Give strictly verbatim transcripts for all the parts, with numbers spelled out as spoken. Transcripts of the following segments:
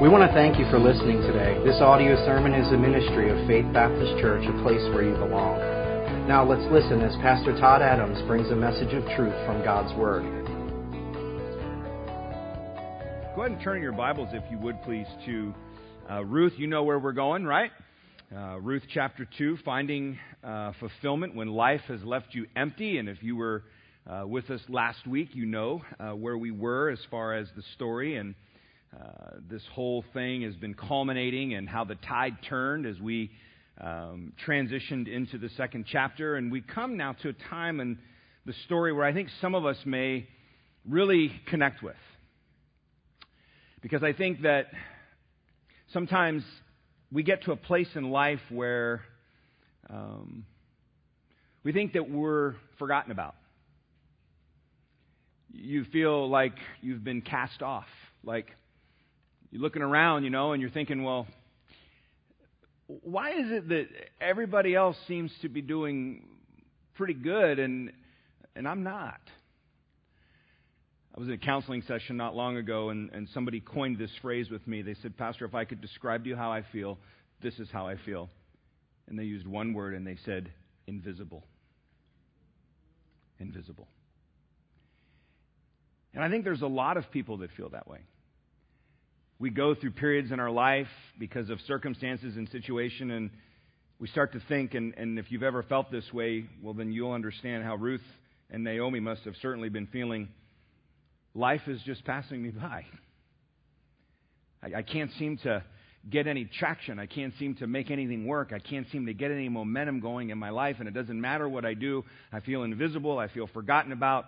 We want to thank you for listening today. This audio sermon is a ministry of Faith Baptist Church, a place where you belong. Now let's listen as Pastor Todd Adams brings a message of truth from God's Word. Go ahead and turn your Bibles, if you would, please, to uh, Ruth. You know where we're going, right? Uh, Ruth chapter two, finding uh, fulfillment when life has left you empty. And if you were uh, with us last week, you know uh, where we were as far as the story. And uh, this whole thing has been culminating and how the tide turned as we um, transitioned into the second chapter. And we come now to a time in the story where I think some of us may really connect with. Because I think that sometimes we get to a place in life where um, we think that we're forgotten about. You feel like you've been cast off. Like you're looking around, you know, and you're thinking, well, why is it that everybody else seems to be doing pretty good and and I'm not? I was in a counseling session not long ago, and, and somebody coined this phrase with me. They said, Pastor, if I could describe to you how I feel, this is how I feel. And they used one word, and they said, invisible. Invisible. And I think there's a lot of people that feel that way. We go through periods in our life because of circumstances and situation, and we start to think, and, and if you've ever felt this way, well, then you'll understand how Ruth and Naomi must have certainly been feeling. Life is just passing me by. I, I can't seem to get any traction. I can't seem to make anything work. I can't seem to get any momentum going in my life, and it doesn't matter what I do. I feel invisible. I feel forgotten about.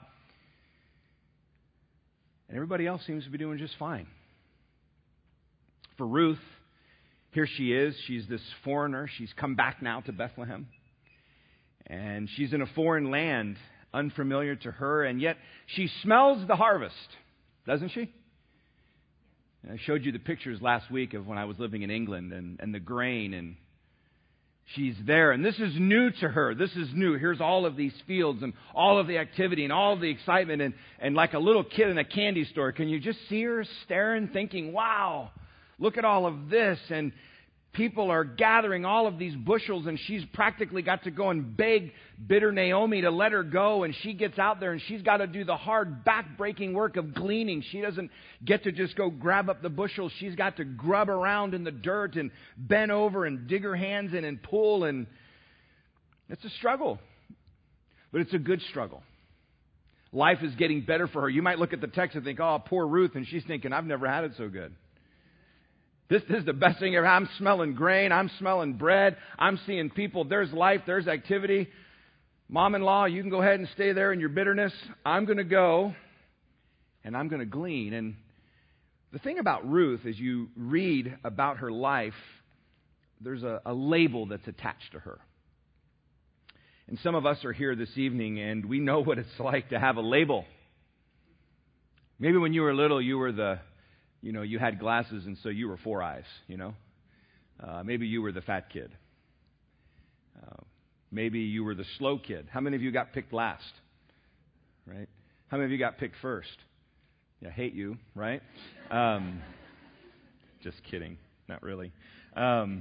And everybody else seems to be doing just fine. For Ruth, here she is. She's this foreigner. She's come back now to Bethlehem. And she's in a foreign land, unfamiliar to her, and yet she smells the harvest, doesn't she? And I showed you the pictures last week of when I was living in England and, and the grain, and she's there, and this is new to her. This is new. Here's all of these fields and all of the activity and all of the excitement, and, and like a little kid in a candy store, can you just see her staring, thinking, wow, look at all of this, and people are gathering all of these bushels, and she's practically got to go and beg bitter Naomi to let her go, and she gets out there, and she's got to do the hard, back-breaking work of gleaning. She doesn't get to just go grab up the bushels. She's got to grub around in the dirt and bend over and dig her hands in and pull, and it's a struggle, but it's a good struggle. Life is getting better for her. You might look at the text and think, oh, poor Ruth, and she's thinking, I've never had it so good. This, this is the best thing ever. I'm smelling grain. I'm smelling bread. I'm seeing people. There's life. There's activity. Mom-in-law, you can go ahead and stay there in your bitterness. I'm going to go, and I'm going to glean. And the thing about Ruth, as you read about her life, there's a, a label that's attached to her. And some of us are here this evening, and we know what it's like to have a label. Maybe when you were little, you were the... You know, you had glasses, and so you were four eyes, you know. Uh, maybe you were the fat kid. Uh, maybe you were the slow kid. How many of you got picked last? Right? How many of you got picked first? Yeah, hate you, right? Um, just kidding. Not really. Um,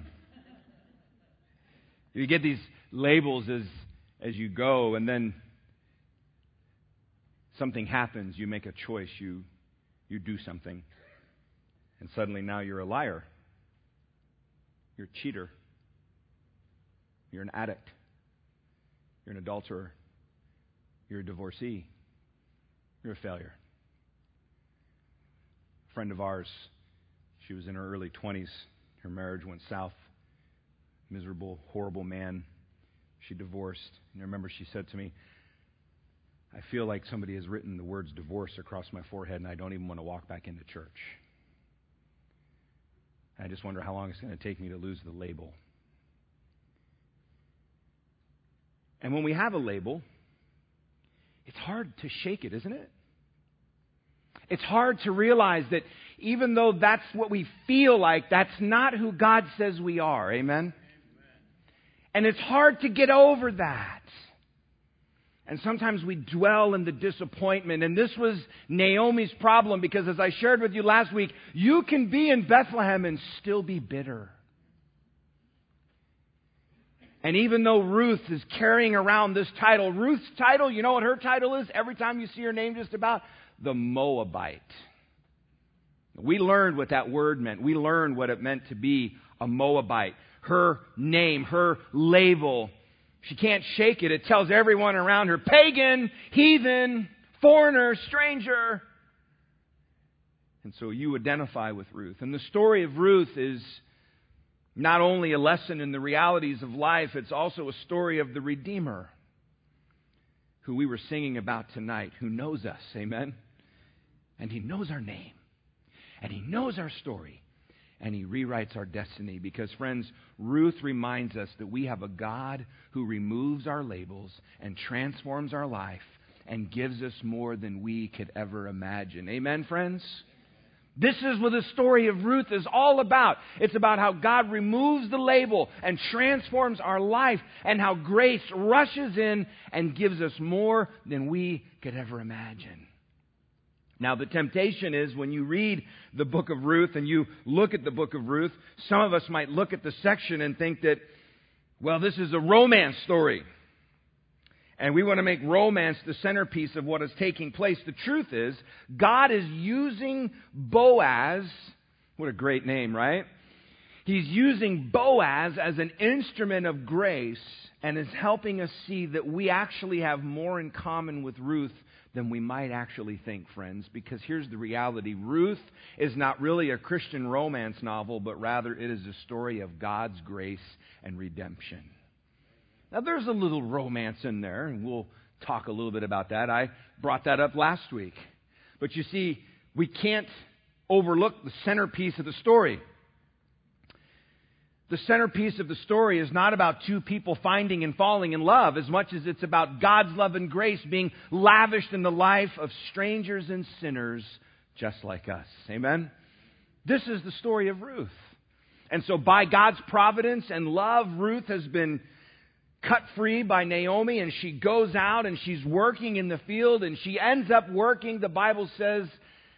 you get these labels as as you go, and then something happens. You make a choice. You you do something. And suddenly now you're a liar. You're a cheater. You're an addict. You're an adulterer. You're a divorcee. You're a failure. A friend of ours, she was in her early twenties. Her marriage went south. Miserable, horrible man. She divorced. And I remember she said to me, I feel like somebody has written the words divorce across my forehead, and I don't even want to walk back into church. I just wonder how long it's going to take me to lose the label. And when we have a label, it's hard to shake it, isn't it? It's hard to realize that even though that's what we feel like, that's not who God says we are. Amen? Amen. And it's hard to get over that. And sometimes we dwell in the disappointment. And this was Naomi's problem because, as I shared with you last week, you can be in Bethlehem and still be bitter. And even though Ruth is carrying around this title, Ruth's title, you know what her title is? Every time you see her name just about, the Moabite. We learned what that word meant. We learned what it meant to be a Moabite. Her name, her label, she can't shake it. It tells everyone around her, pagan, heathen, foreigner, stranger. And so you identify with Ruth. And the story of Ruth is not only a lesson in the realities of life, it's also a story of the Redeemer, who we were singing about tonight, who knows us. Amen? And He knows our name. And He knows our story. And He rewrites our destiny. Because, friends, Ruth reminds us that we have a God who removes our labels and transforms our life and gives us more than we could ever imagine. Amen, friends? This is what the story of Ruth is all about. It's about how God removes the label and transforms our life, and how grace rushes in and gives us more than we could ever imagine. Now, the temptation is when you read the book of Ruth and you look at the book of Ruth, some of us might look at the section and think that, well, this is a romance story. And we want to make romance the centerpiece of what is taking place. The truth is, God is using Boaz, what a great name, right? He's using Boaz as an instrument of grace and is helping us see that we actually have more in common with Ruth than we might actually think, friends. Because here's the reality. Ruth is not really a Christian romance novel, but rather it is a story of God's grace and redemption. Now, there's a little romance in there, and we'll talk a little bit about that. I brought that up last week. But you see, we can't overlook the centerpiece of the story. The centerpiece of the story is not about two people finding and falling in love as much as it's about God's love and grace being lavished in the life of strangers and sinners just like us. Amen? This is the story of Ruth. And so by God's providence and love, Ruth has been cut free by Naomi, and she goes out and she's working in the field, and she ends up working, the Bible says,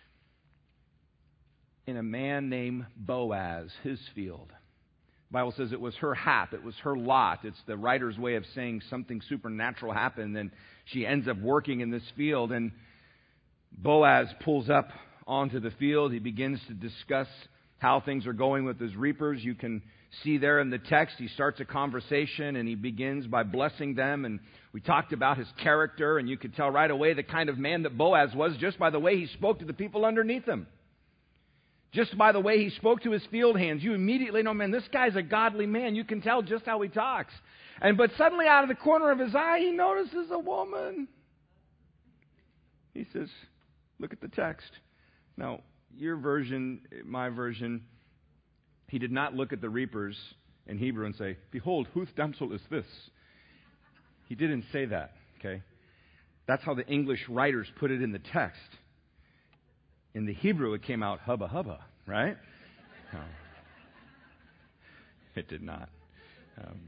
in a man named Boaz, his field. The Bible says it was her hap, it was her lot. It's the writer's way of saying something supernatural happened, and she ends up working in this field. And Boaz pulls up onto the field. He begins to discuss how things are going with his reapers. You can see there in the text, he starts a conversation, and he begins by blessing them. And we talked about his character, and you could tell right away the kind of man that Boaz was just by the way he spoke to the people underneath him. Just by the way he spoke to his field hands, you immediately know, man, this guy's a godly man. You can tell just how he talks. And but suddenly out of the corner of his eye, he notices a woman. He says, look at the text. Now, your version, my version, he did not look at the reapers in Hebrew and say, behold, whose damsel is this? He didn't say that, okay? That's how the English writers put it in the text. In the Hebrew, it came out hubba hubba, right? No. It did not. Um,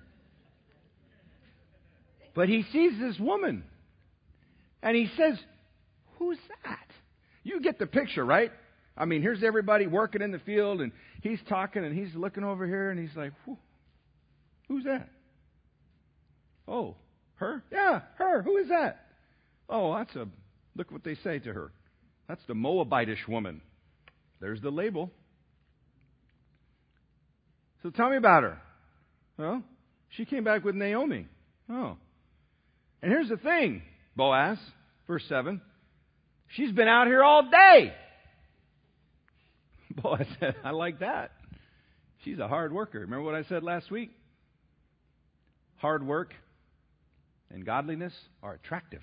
but he sees this woman, and he says, who's that? You get the picture, right? I mean, here's everybody working in the field, and he's talking, and he's looking over here, and he's like, who's that? Oh, her? Yeah, her. Who is that? Oh, that's a, look what they say to her. That's the Moabitish woman. There's the label. So tell me about her. Well, she came back with Naomi. Oh. And here's the thing, Boaz, verse seven. She's been out here all day. Boaz said, I like that. She's a hard worker. Remember what I said last week? Hard work and godliness are attractive.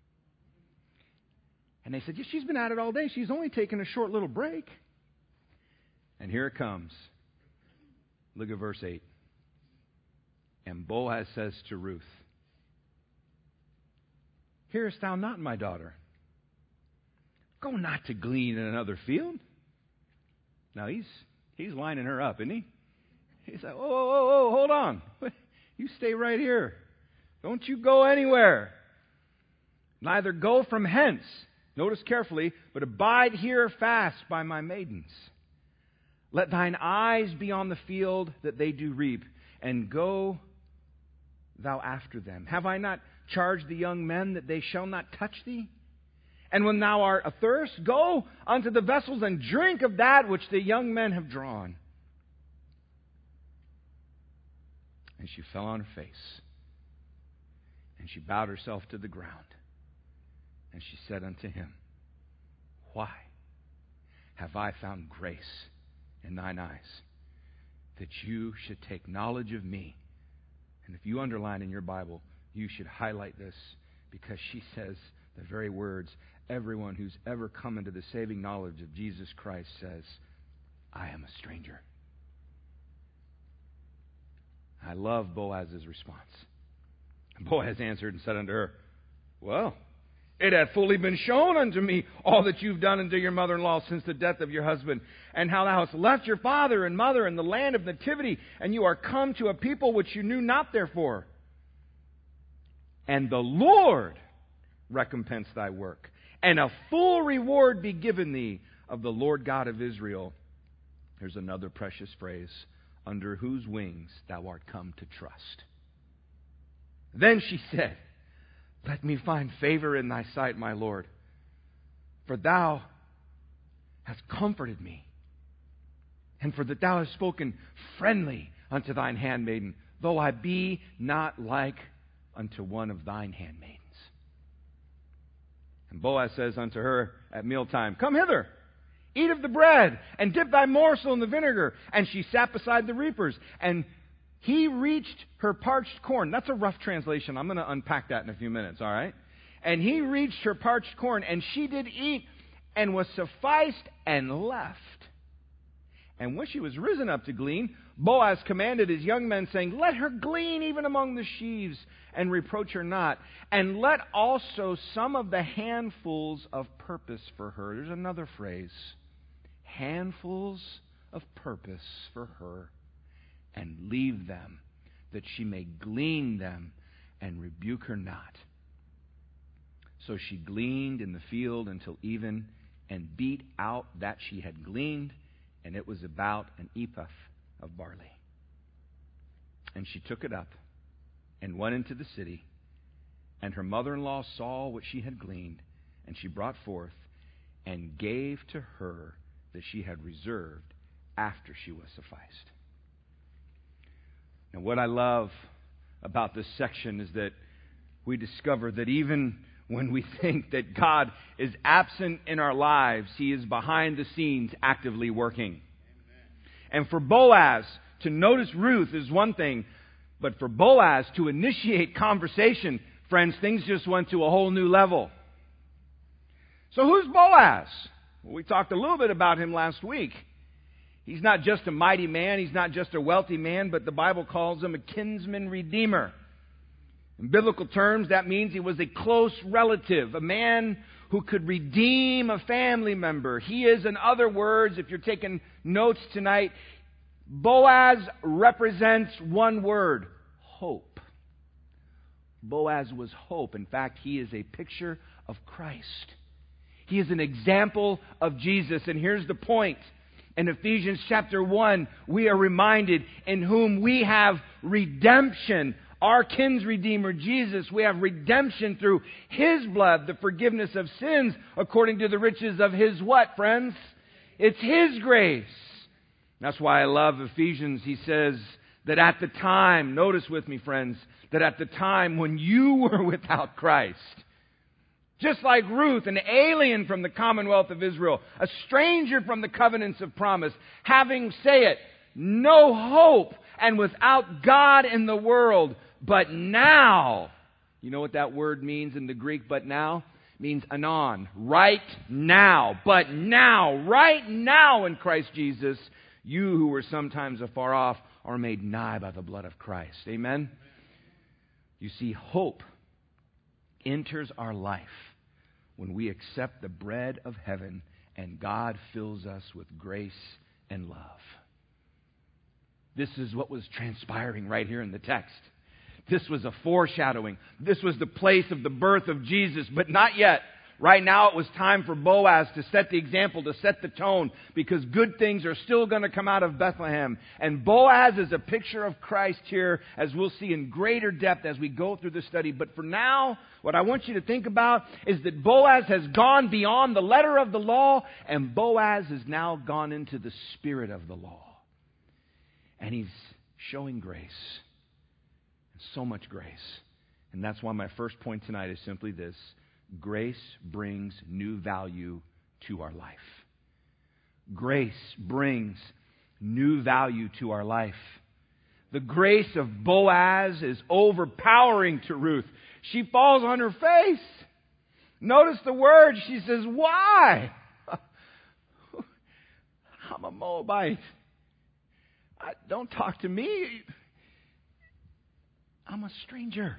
And they said, yeah, she's been at it all day. She's only taken a short little break. And here it comes. Look at verse eight. And Boaz says to Ruth, hearest thou not, my daughter? Go not to glean in another field. Now, he's he's lining her up, isn't he? He's like, oh, oh, oh, oh, hold on. You stay right here. Don't you go anywhere. neither go from hence, notice carefully, but abide here fast by my maidens. Let thine eyes be on the field that they do reap, and go thou after them. Have I not charged the young men that they shall not touch thee? And when thou art athirst, go unto the vessels and drink of that which the young men have drawn. And she fell on her face, and she bowed herself to the ground. And she said unto him, Why have I found grace in thine eyes, that you should take knowledge of me? And if you underline in your Bible, you should highlight this, because she says the very words, everyone who's ever come into the saving knowledge of Jesus Christ says, I am a stranger. I love Boaz's response. And Boaz answered and said unto her, Well, it hath fully been shown unto me all that you've done unto your mother-in-law since the death of your husband, and how thou hast left your father and mother in the land of nativity, and you are come to a people which you knew not therefore. And the Lord recompense thy work, and a full reward be given thee of the Lord God of Israel. Here's another precious phrase, under whose wings thou art come to trust. Then she said, Let me find favor in thy sight, my Lord, for thou hast comforted me, and for that thou hast spoken friendly unto thine handmaiden, though I be not like unto one of thine handmaidens. And Boaz says unto her at mealtime, Come hither, eat of the bread, and dip thy morsel in the vinegar. And she sat beside the reapers, and he reached her parched corn. That's a rough translation. I'm going to unpack that in a few minutes, all right? And he reached her parched corn, and she did eat, and was sufficed, and left. And when she was risen up to glean, Boaz commanded his young men, saying, Let her glean even among the sheaves, and reproach her not. And let also some of the handfuls of purpose for her. There's another phrase. Handfuls of purpose for her. And leave them, that she may glean them, and rebuke her not. So she gleaned in the field until even, and beat out that she had gleaned, and it was about an ephah of barley. And she took it up, and went into the city, and her mother-in-law saw what she had gleaned, and she brought forth, and gave to her that she had reserved after she was sufficed. And what I love about this section is that we discover that even when we think that God is absent in our lives, He is behind the scenes actively working. Amen. And for Boaz to notice Ruth is one thing, but for Boaz to initiate conversation, friends, things just went to a whole new level. So who's Boaz? Well, we talked a little bit about him last week. He's not just a mighty man, he's not just a wealthy man, but the Bible calls him a kinsman redeemer. In biblical terms, that means he was a close relative, a man who could redeem a family member. He is, in other words, if you're taking notes tonight, Boaz represents one word, hope. Boaz was hope. In fact, he is a picture of Christ. He is an example of Jesus. And here's the point. In Ephesians chapter one, we are reminded in whom we have redemption. Our kins redeemer, Jesus, we have redemption through His blood, the forgiveness of sins, according to the riches of His what, friends? It's His grace. That's why I love Ephesians. He says that at the time, notice with me, friends, that at the time when you were without Christ, just like Ruth, an alien from the commonwealth of Israel, a stranger from the covenants of promise, having, say it, no hope and without God in the world. But now, you know what that word means in the Greek, but now? It means anon, right now. But now, right now in Christ Jesus, you who were sometimes afar off are made nigh by the blood of Christ. Amen? You see, hope enters our life when we accept the bread of heaven and God fills us with grace and love. This is what was transpiring right here in the text. This was a foreshadowing. This was the place of the birth of Jesus, but not yet. Right now it was time for Boaz to set the example, to set the tone, because good things are still going to come out of Bethlehem. And Boaz is a picture of Christ here, as we'll see in greater depth as we go through the study. But for now, what I want you to think about is that Boaz has gone beyond the letter of the law, and Boaz has now gone into the spirit of the law. And he's showing grace. So much grace. And that's why my first point tonight is simply this. Grace brings new value to our life. Grace brings new value to our life. The grace of Boaz is overpowering to Ruth. She falls on her face. Notice the word. She says, why? I'm a Moabite. I, don't talk to me. I'm a stranger.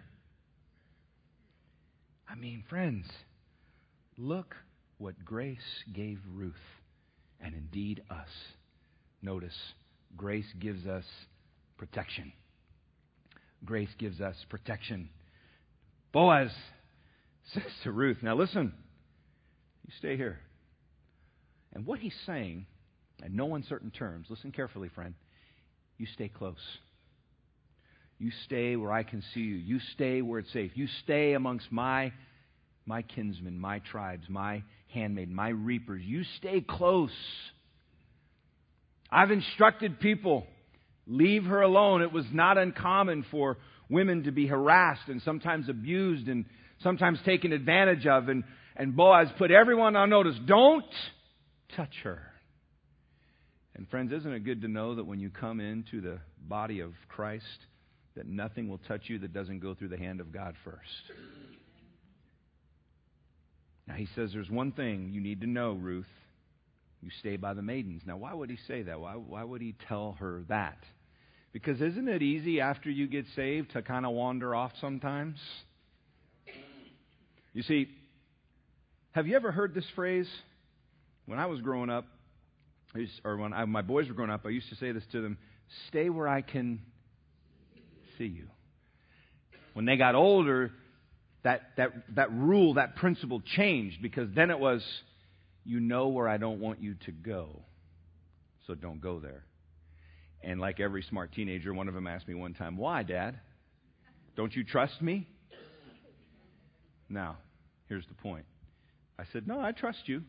I mean, friends, look what grace gave Ruth, and indeed us. Notice, grace gives us protection. Grace gives us protection. Boaz says to Ruth, now listen, you stay here. And what he's saying, in no uncertain terms, listen carefully, friend, you stay close. You stay where I can see you. You stay where it's safe. You stay amongst my, my kinsmen, my tribes, my handmaid, my reapers. You stay close. I've instructed people, leave her alone. It was not uncommon for women to be harassed and sometimes abused and sometimes taken advantage of. And, and Boaz put everyone on notice. Don't touch her. And friends, isn't it good to know that when you come into the body of Christ, that nothing will touch you that doesn't go through the hand of God first. Now he says there's one thing you need to know, Ruth. You stay by the maidens. Now why would he say that? Why, why would he tell her that? Because isn't it easy after you get saved to kind of wander off sometimes? You see, have you ever heard this phrase? When I was growing up, I used, or when I, my boys were growing up, I used to say this to them, stay where I can see you. When they got older, that, that, that rule, that principle changed, because then it was, you know where I don't want you to go, so don't go there. And like every smart teenager, one of them asked me one time, why, Dad? Don't you trust me? Now, here's the point. I said, no, I trust you.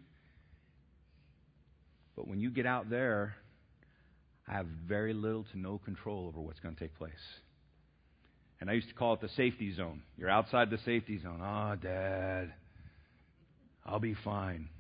But when you get out there, I have very little to no control over what's going to take place. And I used to call it the safety zone. You're outside the safety zone. Oh, Dad, I'll be fine.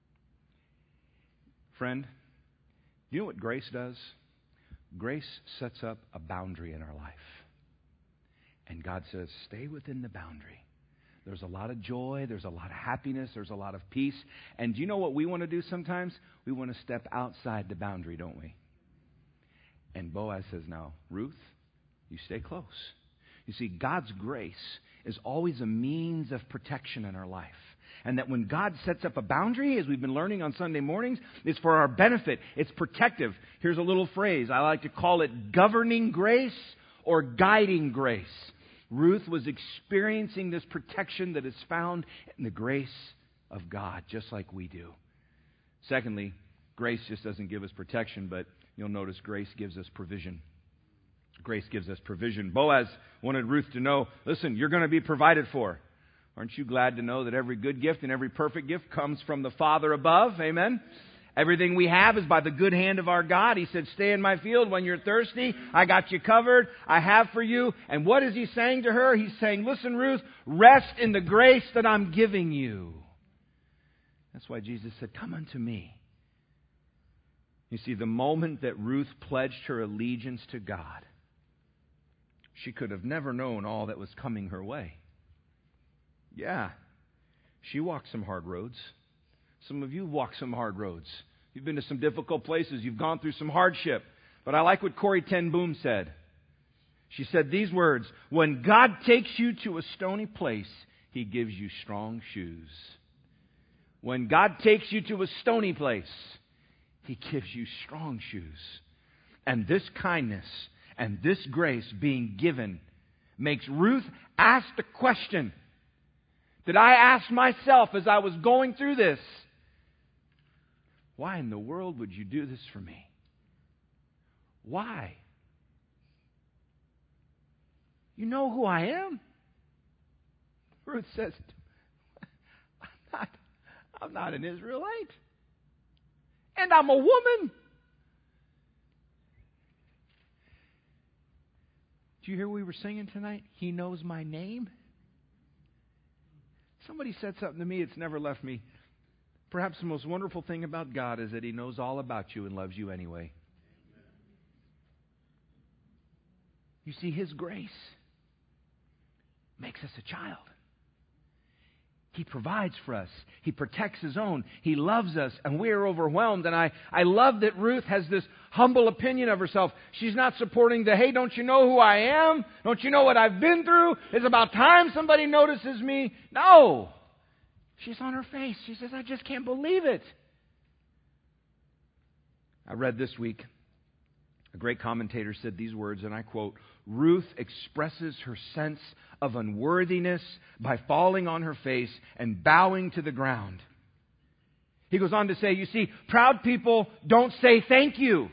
Friend, you know what grace does? Grace sets up a boundary in our life. And God says, stay within the boundary. There's a lot of joy. There's a lot of happiness. There's a lot of peace. And do you know what we want to do sometimes? We want to step outside the boundary, don't we? And Boaz says, now, Ruth, you stay close. You see, God's grace is always a means of protection in our life. And that when God sets up a boundary, as we've been learning on Sunday mornings, it's for our benefit. It's protective. Here's a little phrase. I like to call it governing grace or guiding grace. Ruth was experiencing this protection that is found in the grace of God, just like we do. Secondly, grace just doesn't give us protection, but you'll notice grace gives us provision. Grace gives us provision. Boaz wanted Ruth to know, listen, you're going to be provided for. Aren't you glad to know that every good gift and every perfect gift comes from the Father above? Amen? Everything we have is by the good hand of our God. He said, stay in my field when you're thirsty. I got you covered. I have for you. And what is he saying to her? He's saying, listen, Ruth, rest in the grace that I'm giving you. That's why Jesus said, come unto me. You see, the moment that Ruth pledged her allegiance to God, she could have never known all that was coming her way. Yeah, she walked some hard roads. Some of you walked some hard roads. You've been to some difficult places. You've gone through some hardship. But I like what Corrie ten Boom said. She said these words, when God takes you to a stony place, He gives you strong shoes. When God takes you to a stony place, He gives you strong shoes. And this kindness and this grace being given makes Ruth ask the question that I asked myself as I was going through this. Why in the world would you do this for me? Why? You know who I am? Ruth says, I'm not, I'm not an Israelite. And I'm a woman. Do you hear what we were singing tonight? He knows my name. Somebody said something to me, it's never left me. Perhaps the most wonderful thing about God is that He knows all about you and loves you anyway. You see, His grace makes us a child. He provides for us. He protects His own. He loves us, and we are overwhelmed. And I, I love that Ruth has this humble opinion of herself. She's not supporting the, hey, don't you know who I am? Don't you know what I've been through? It's about time somebody notices me. No. She's on her face. She says, I just can't believe it. I read this week, a great commentator said these words, and I quote, Ruth expresses her sense of unworthiness by falling on her face and bowing to the ground. He goes on to say, you see, proud people don't say thank you.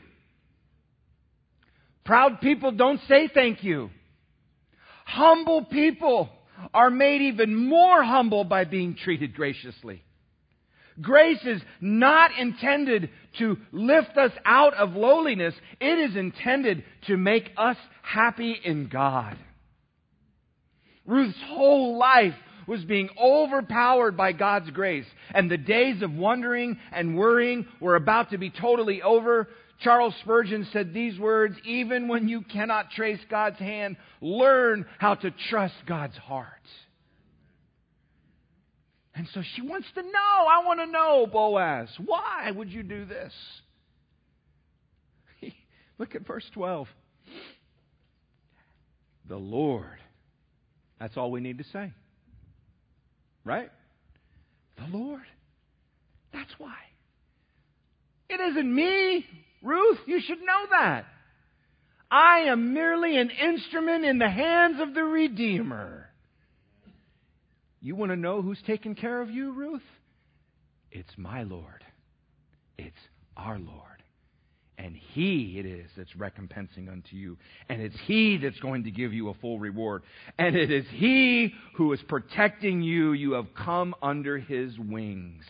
Proud people don't say thank you. Humble people are made even more humble by being treated graciously. Grace is not intended to lift us out of lowliness. It is intended to make us happy in God. Ruth's whole life was being overpowered by God's grace, and the days of wondering and worrying were about to be totally over. Charles Spurgeon said these words, even when you cannot trace God's hand, learn how to trust God's heart. And so she wants to know, I want to know, Boaz, why would you do this? Look at verse twelve. The Lord. That's all we need to say. Right? The Lord. That's why. It isn't me, Ruth. You should know that. I am merely an instrument in the hands of the Redeemer. You want to know who's taking care of you, Ruth? It's my Lord. It's our Lord. And He it is that's recompensing unto you. And it's He that's going to give you a full reward. And it is He who is protecting you. You have come under His wings.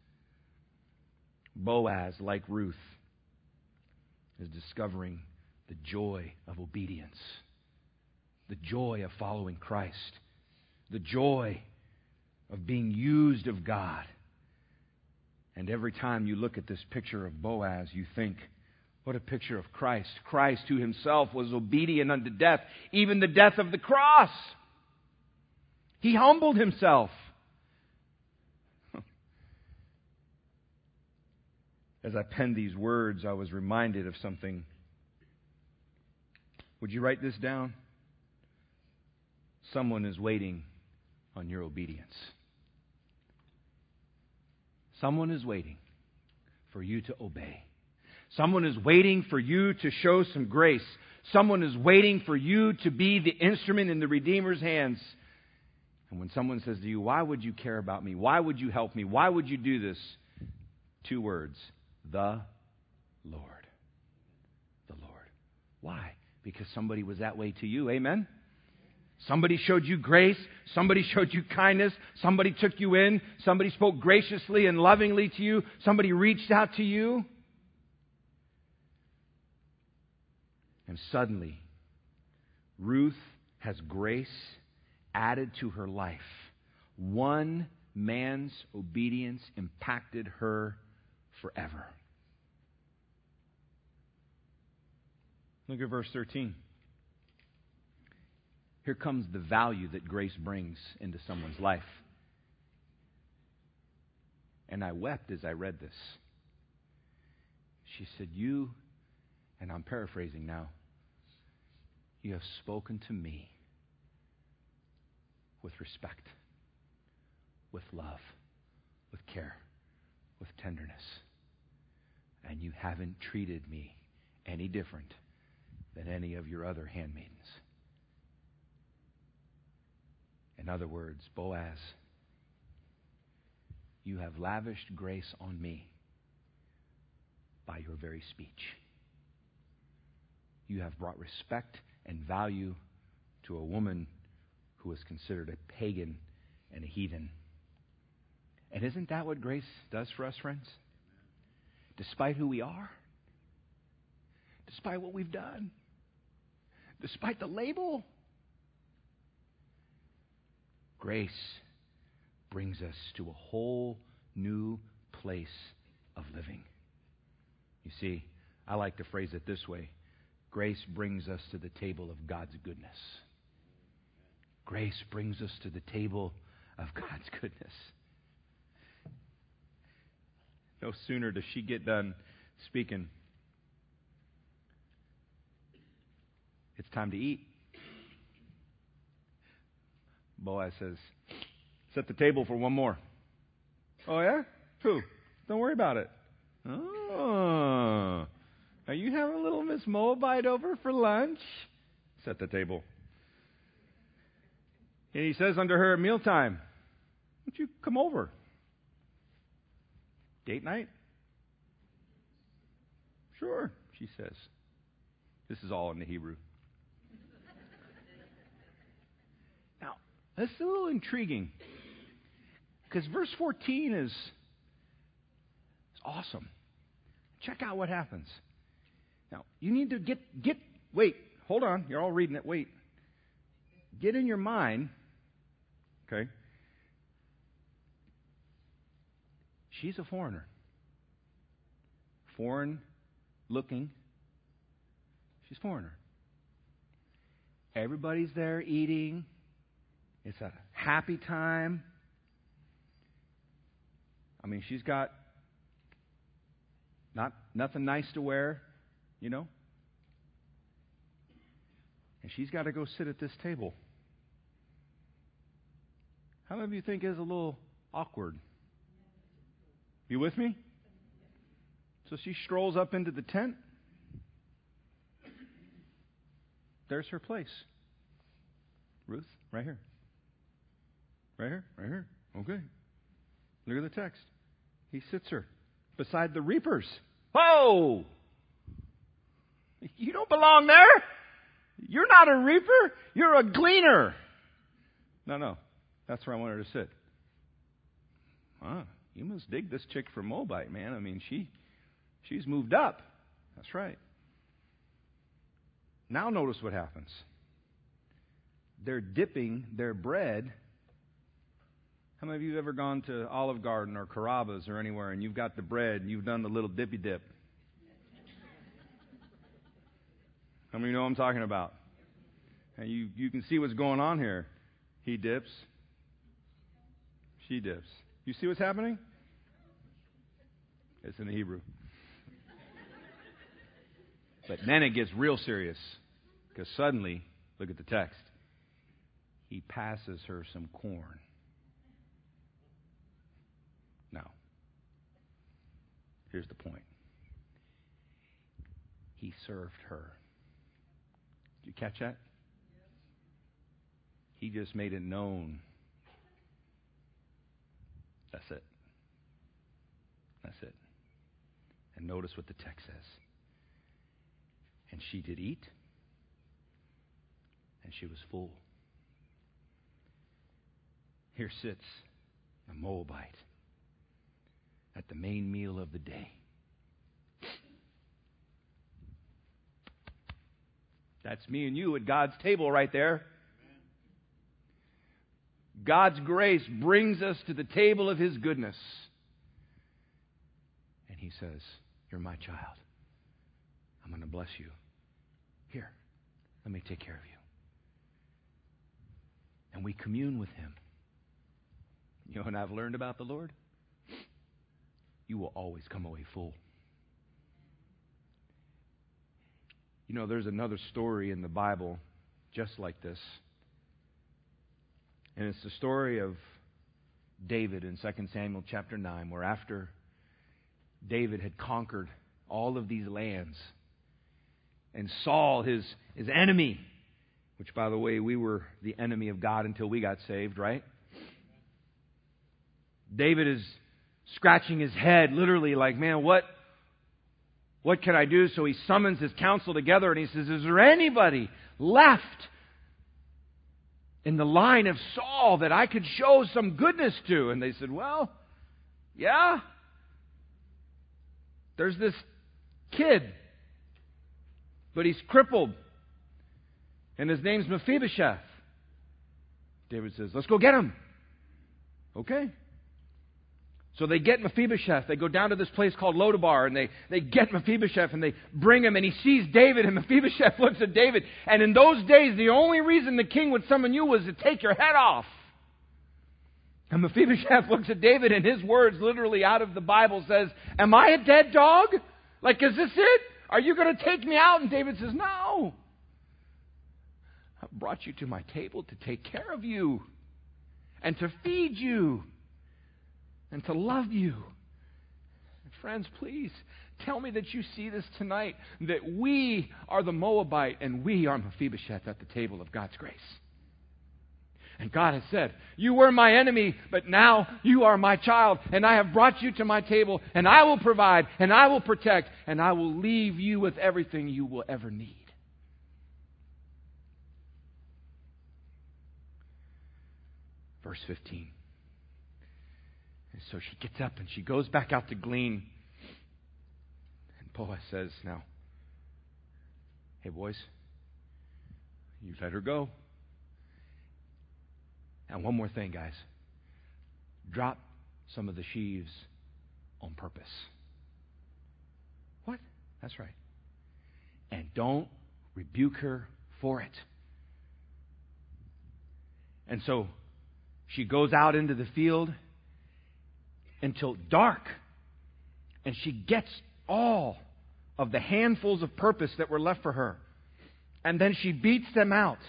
Boaz, like Ruth, is discovering the joy of obedience. The joy of following Christ. The joy of being used of God. And every time you look at this picture of Boaz, you think, what a picture of Christ. Christ who Himself was obedient unto death, even the death of the cross. He humbled Himself. As I penned these words, I was reminded of something. Would you write this down? Someone is waiting on your obedience. Someone is waiting for you to obey. Someone is waiting for you to show some grace. Someone is waiting for you to be the instrument in the Redeemer's hands. And when someone says to you, why would you care about me? Why would you help me? Why would you do this? Two words. The Lord. The Lord. Why? Because somebody was that way to you. Amen? Somebody showed you grace. Somebody showed you kindness. Somebody took you in. Somebody spoke graciously and lovingly to you. Somebody reached out to you. And suddenly, Ruth has grace added to her life. One man's obedience impacted her forever. Look at verse thirteen. Here comes the value that grace brings into someone's life. And I wept as I read this. She said, you, and I'm paraphrasing now, you have spoken to me with respect, with love, with care, with tenderness. And you haven't treated me any different than any of your other handmaidens. In other words, Boaz, you have lavished grace on me by your very speech. You have brought respect and value to a woman who was considered a pagan and a heathen. And isn't that what grace does for us, friends? Despite who we are, despite what we've done, despite the label, grace brings us to a whole new place of living. You see, I like to phrase it this way. Grace brings us to the table of God's goodness. Grace brings us to the table of God's goodness. No sooner does she get done speaking, it's time to eat. Boaz says, set the table for one more. Oh, yeah? Who? Don't worry about it. Oh. Are you having a little Miss Moabite over for lunch? Set the table. And he says unto her at mealtime, why don't you come over? Date night? Sure, she says. This is all in the Hebrew. Now, that's a little intriguing. Because verse fourteen is, is awesome. Check out what happens. Now, you need to get, get, wait, hold on. You're all reading it. Wait. Get in your mind, okay, she's a foreigner. Foreign looking. She's a foreigner. Everybody's there eating. It's a happy time. I mean, she's got not nothing nice to wear, you know. And she's got to go sit at this table. How many of you think it's a little awkward? You with me? So she strolls up into the tent. There's her place. Ruth, right here. Right here, right here. Okay. Look at the text. He sits her beside the reapers. Whoa! You don't belong there. You're not a reaper. You're a gleaner. No, no. That's where I want her to sit. Ah, you must dig this chick from Moabite, man. I mean, she, she's moved up. That's right. Now notice what happens. They're dipping their bread. How many of you have ever gone to Olive Garden or Carrabba's or anywhere and you've got the bread and you've done the little dippy dip? How many know what I'm talking about? And you, you can see what's going on here. He dips. She dips. You see what's happening? It's in the Hebrew. But then it gets real serious. Because suddenly, look at the text. He passes her some corn. Now, here's the point. He served her. Did you catch that? He just made it known. That's it. That's it. And notice what the text says. And she did eat, and she was full. Here sits a Moabite at the main meal of the day. That's me and you at God's table right there. God's grace brings us to the table of His goodness. And He says, you're my child. I'm going to bless you. Here, let me take care of you. And we commune with Him. You know what I've learned about the Lord? You will always come away full. You know, there's another story in the Bible just like this. And it's the story of David in Second Samuel chapter nine, where after David had conquered all of these lands, and Saul, his, his enemy, Which, by the way, we were the enemy of God until we got saved, right? David is scratching his head, literally, like, man, what, what can I do? So he summons his council together and he says, is there anybody left in the line of Saul that I could show some goodness to? And they said, well, yeah. There's this kid, but he's crippled, and his name's Mephibosheth. David says, let's go get him. Okay. So they get Mephibosheth. They go down to this place called Lodabar, and they, they get Mephibosheth, and they bring him, and he sees David, and Mephibosheth looks at David. And in those days, the only reason the king would summon you was to take your head off. And Mephibosheth looks at David, and his words, literally out of the Bible, says, am I a dead dog? Like, is this it? Are you going to take me out? And David says, no. I brought you to my table to take care of you and to feed you and to love you. Friends, please tell me that you see this tonight, that we are the Moabite and we are Mephibosheth at the table of God's grace. And God has said, you were my enemy, but now you are my child, and I have brought you to my table, and I will provide, and I will protect, and I will leave you with everything you will ever need. Verse fifteen. And so she gets up and she goes back out to glean. And Boaz says, now, hey boys, you let her go. And one more thing, guys. Drop some of the sheaves on purpose. What? That's right. And don't rebuke her for it. And so she goes out into the field until dark. And she gets all of the handfuls of purpose that were left for her. And then she beats them out.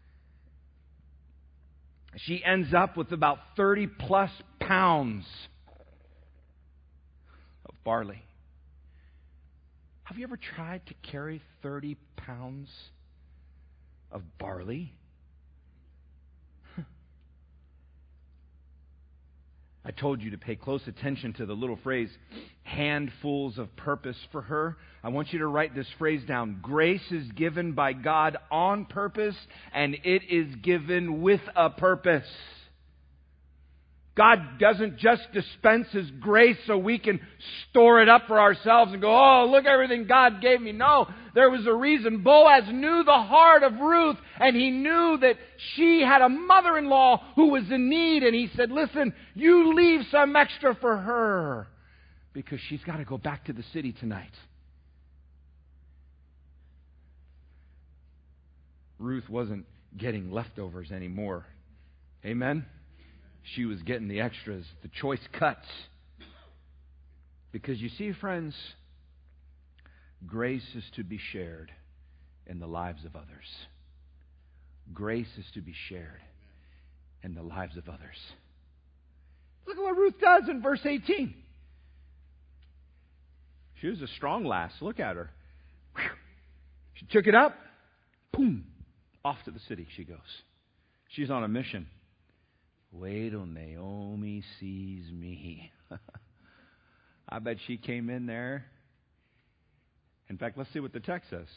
She ends up with about thirty plus pounds of barley. Have you ever tried to carry thirty pounds of barley? I told you to pay close attention to the little phrase, handfuls of purpose for her. I want you to write this phrase down. Grace is given by God on purpose, and it is given with a purpose. God doesn't just dispense His grace so we can store it up for ourselves and go, oh, look everything God gave me. No, there was a reason. Boaz knew the heart of Ruth, and he knew that she had a mother-in-law who was in need, and he said, listen, you leave some extra for her because she's got to go back to the city tonight. Ruth wasn't getting leftovers anymore. Amen? She was getting the extras, the choice cuts. Because you see, friends, grace is to be shared in the lives of others. Grace is to be shared in the lives of others. Look at what Ruth does in verse eighteen. She was a strong lass. Look at her. She took it up. Boom. Off to the city she goes. She's on a mission. Wait till Naomi sees me. I bet she came in there. In fact, let's see what the text says.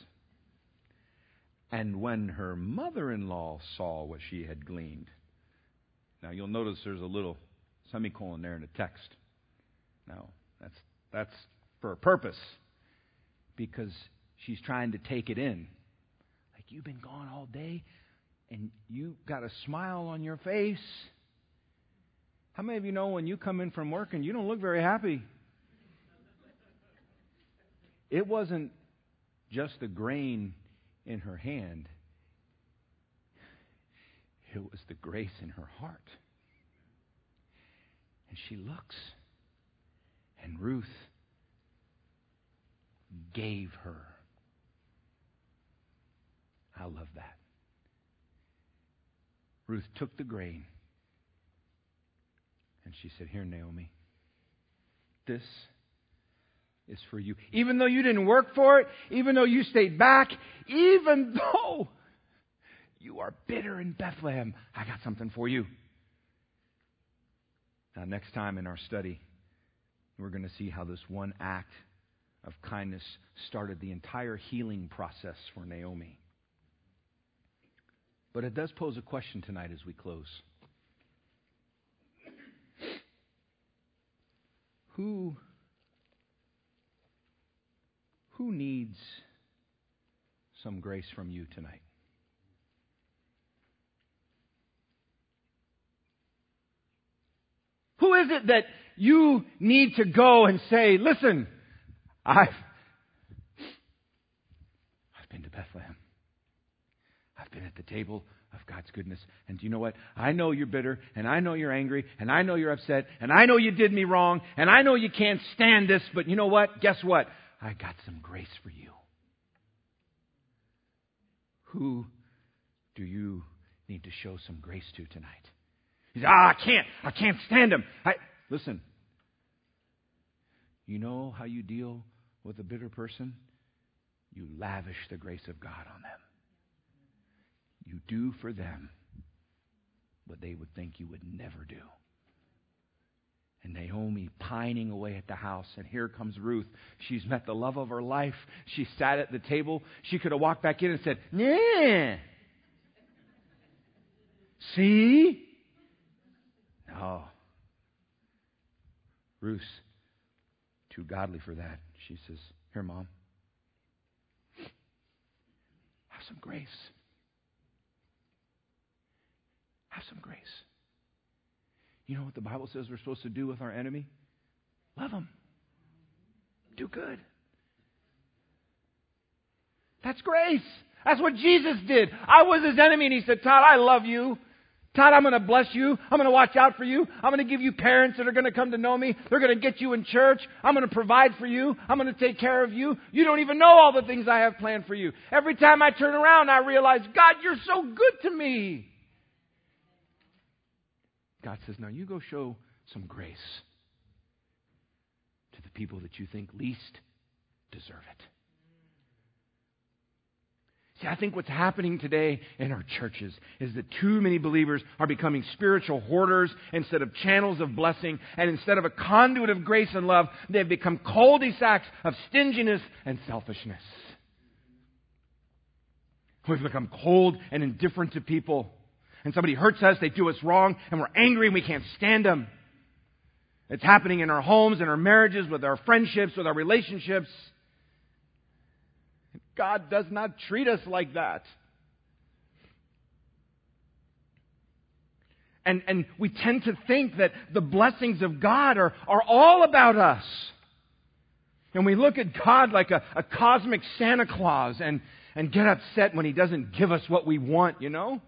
And when her mother-in-law saw what she had gleaned. Now you'll notice there's a little semicolon there in the text. Now, that's that's for a purpose. Because she's trying to take it in. Like, you've been gone all day and you got a smile on your face. How many of you know when you come in from work and you don't look very happy? It wasn't just the grain in her hand. It was the grace in her heart. And she looks. And Ruth gave her. I love that. Ruth took the grain. And she said, here, Naomi, this is for you. Even though you didn't work for it, even though you stayed back, even though You are bitter in Bethlehem. I got something for you. Now, next time in our study, we're going to see how this one act of kindness started the entire healing process for Naomi. But it does pose a question tonight as we close. Who, who needs some grace from you tonight? Who is it that you need to go and say, listen, I've, I've been to Bethlehem. I've been at the table of God's goodness. And do you know what? I know you're bitter, and I know you're angry, and I know you're upset, and I know you did me wrong, and I know you can't stand this, but you know what? Guess what? I got some grace for you. Who do you need to show some grace to tonight? He said, ah, I can't. I can't stand him. I, listen, you know how you deal with a bitter person? You lavish the grace of God on them. You do for them what they would think you would never do. And Naomi pining away at the house. And here comes Ruth. She's met the love of her life. She sat at the table. She could have walked back in and said, nah. See? No. Ruth's too godly for that. She says, here, Mom. Have some grace. Have some grace. You know what the Bible says we're supposed to do with our enemy? Love them. Do good. That's grace. That's what Jesus did. I was his enemy and he said, Todd, I love you. Todd, I'm going to bless you. I'm going to watch out for you. I'm going to give you parents that are going to come to know me. They're going to get you in church. I'm going to provide for you. I'm going to take care of you. You don't even know all the things I have planned for you. Every time I turn around, I realize, God, you're so good to me. God says, now you go show some grace to the people that you think least deserve it. See, I think what's happening today in our churches is that too many believers are becoming spiritual hoarders instead of channels of blessing, and instead of a conduit of grace and love, they've become cul-de-sacs of stinginess and selfishness. We've become cold and indifferent to people. And somebody hurts us, they do us wrong, and we're angry and we can't stand them. It's happening in our homes, in our marriages, with our friendships, with our relationships. God does not treat us like that. And, and we tend to think that the blessings of God are, are all about us. And we look at God like a, a cosmic Santa Claus and, and get upset when He doesn't give us what we want, you know?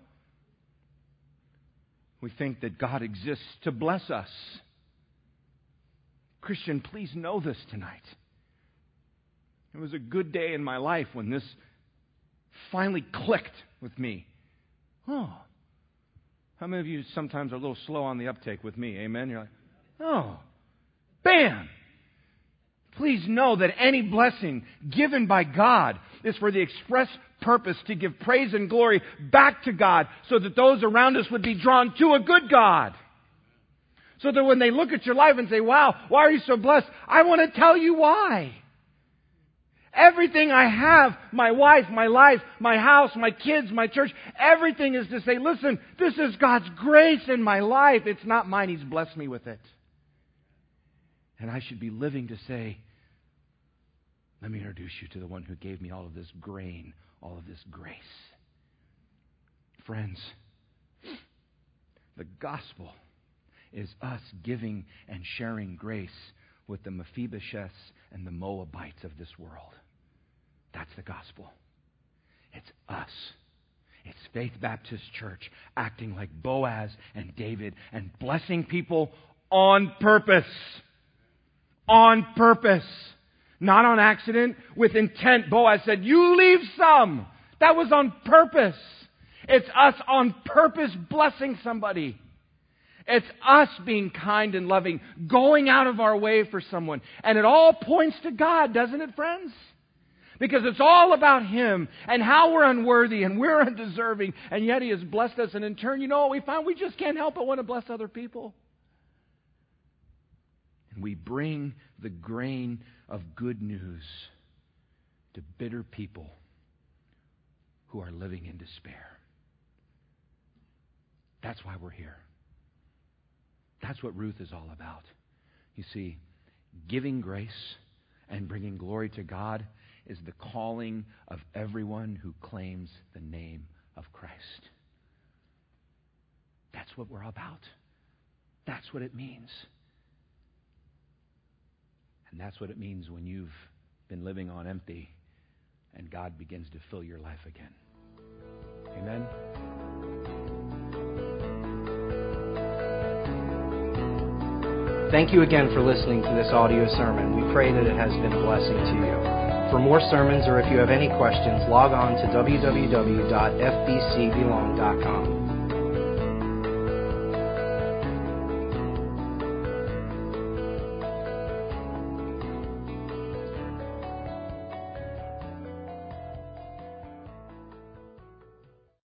We think that God exists to bless us. Christian, please know this tonight. It was a good day in my life when this finally clicked with me. Oh. How many of you sometimes are a little slow on the uptake with me? Amen? You're like, oh. Bam! Please know that any blessing given by God is for the express purpose to give praise and glory back to God so that those around us would be drawn to a good God. So that when they look at your life and say, wow, why are you so blessed? I want to tell you why. Everything I have, my wife, my life, my house, my kids, my church, everything is to say, listen, this is God's grace in my life. It's not mine. He's blessed me with it. And I should be living to say, let me introduce you to the one who gave me all of this grain, all of this grace. Friends, the gospel is us giving and sharing grace with the Mephibosheths and the Moabites of this world. That's the gospel. It's us. It's Faith Baptist Church acting like Boaz and David and blessing people on purpose. On purpose. Not on accident, with intent. Boaz said, you leave some. That was on purpose. It's us on purpose blessing somebody. It's us being kind and loving, going out of our way for someone. And it all points to God, doesn't it, friends? Because it's all about Him and how we're unworthy and we're undeserving, and yet He has blessed us. And in turn, you know what we find? We just can't help but want to bless other people. And we bring the grain of good news to bitter people who are living in despair. That's why we're here. That's what Ruth is all about. You see, giving grace and bringing glory to God is the calling of everyone who claims the name of Christ. That's what we're about. That's what it means. And that's what it means when you've been living on empty and God begins to fill your life again. Amen. Thank you again for listening to this audio sermon. We pray that it has been a blessing to you. For more sermons, or if you have any questions, log on to w w w dot f b c belong dot com.